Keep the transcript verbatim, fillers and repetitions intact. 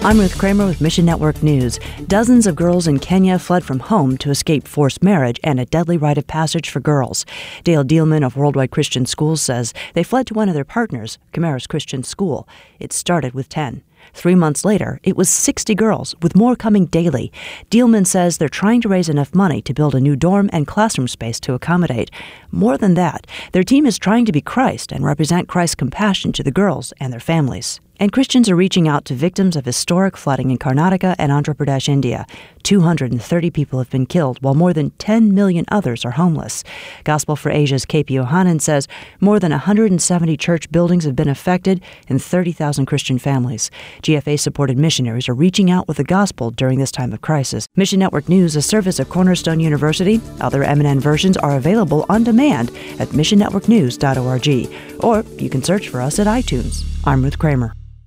I'm Ruth Kramer with Mission Network News. Dozens of girls in Kenya fled from home to escape forced marriage and a deadly rite of passage for girls. Dale Dealman of Worldwide Christian Schools says they fled to one of their partners, Camaris Christian School. It started with ten. Three months later, it was sixty girls, with more coming daily. Dealman says they're trying to raise enough money to build a new dorm and classroom space to accommodate. More than that, their team is trying to be Christ and represent Christ's compassion to the girls and their families. And Christians are reaching out to victims of historic flooding in Karnataka and Andhra Pradesh, India. two hundred thirty people have been killed, while more than ten million others are homeless. Gospel for Asia's K P Yohanan says more than one hundred seventy church buildings have been affected and thirty thousand Christian families. G F A-supported missionaries are reaching out with the gospel during this time of crisis. Mission Network News, a service of Cornerstone University. Other M N N versions are available on demand at mission network news dot org. Or you can search for us at iTunes. I'm Ruth Kramer.